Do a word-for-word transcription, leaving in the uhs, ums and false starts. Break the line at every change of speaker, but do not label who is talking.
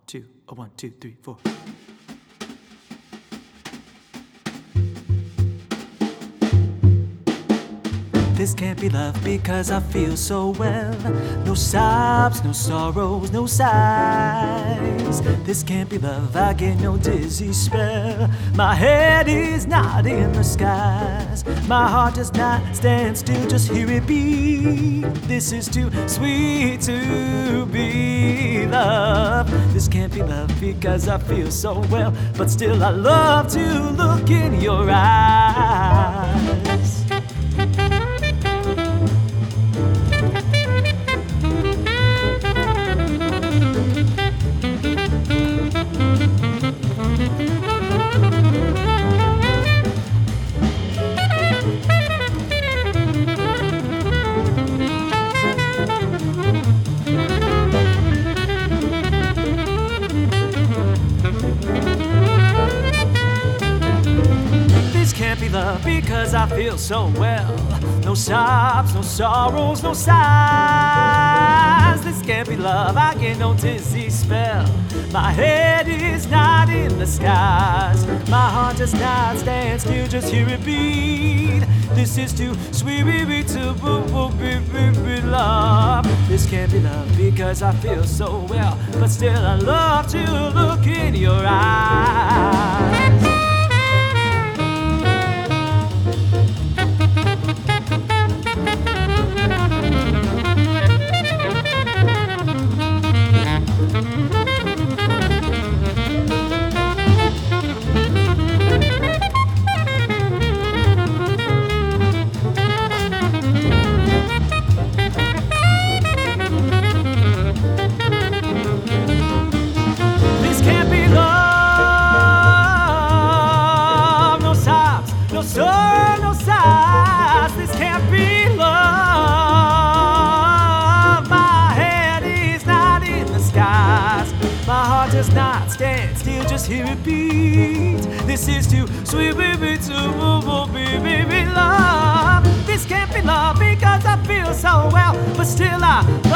two, a one, two, three, four. This can't be love because I feel so well. No sobs, no sorrows, no sighs. This can't be love, I get no dizzy spell. My head is not in the skies. My heart does not stand still, just hear it beat. This is too sweet to be love. This can't be love because I feel so well, but still I love to look in your eyes. Can't be love because I feel so well. No sobs, no sorrows, no sighs. This can't be love, I get no dizzy spell. My head is not in the skies. My heart does not stand still, just hear it beat. This is too sweet to be love. This can't be love because I feel so well, but still I love to look in your eyes. No sorrow, no sighs, this can't be love. My head is not in the skies. My heart does not stand still, just hear it beat. This is too sweet, baby, to baby, love. This can't be love because I feel so well, but still I